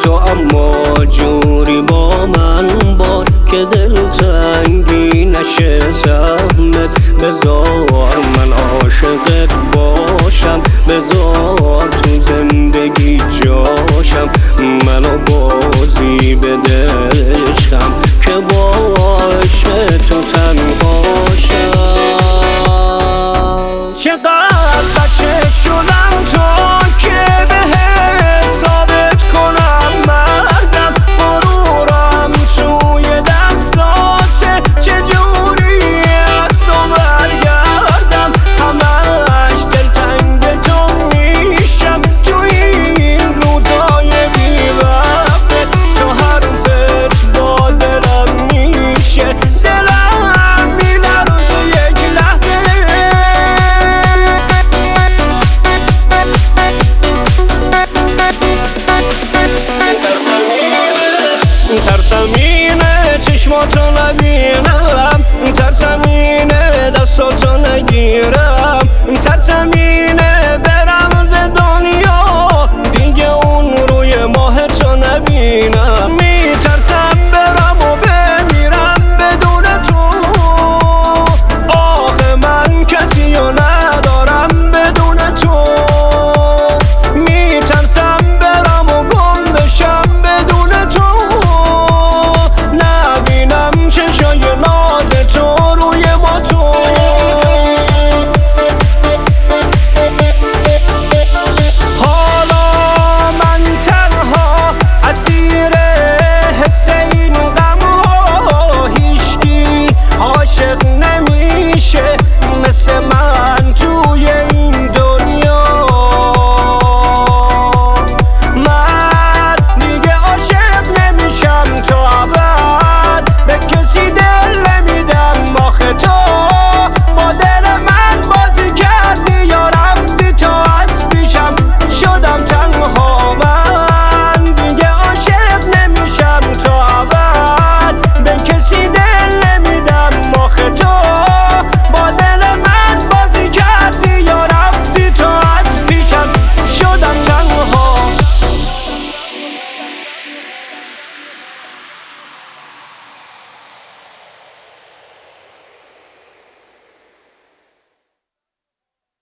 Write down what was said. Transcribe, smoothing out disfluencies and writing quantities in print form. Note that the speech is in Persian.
تو، اما جوری با من باش که دلتنگی نشه زحمت. بذار من عاشقت باشم، بذار تو زندگی جاشم، منو بازی بده عشقم که باشه تو تنهاشم. چقدر بچه شدم تا که بهت ثابت کنم مردم، غرورم توی دستاته، چجوری از تو برگردم. همش دلتنگ تو میشم تو این روزای بی وقتت، تو حرفت با دلم میشه، دلم میلرزه یک لحظه. ترسم اینه چشماتو نبینم، ترسم اینه دستاتو نگیرم، ترسم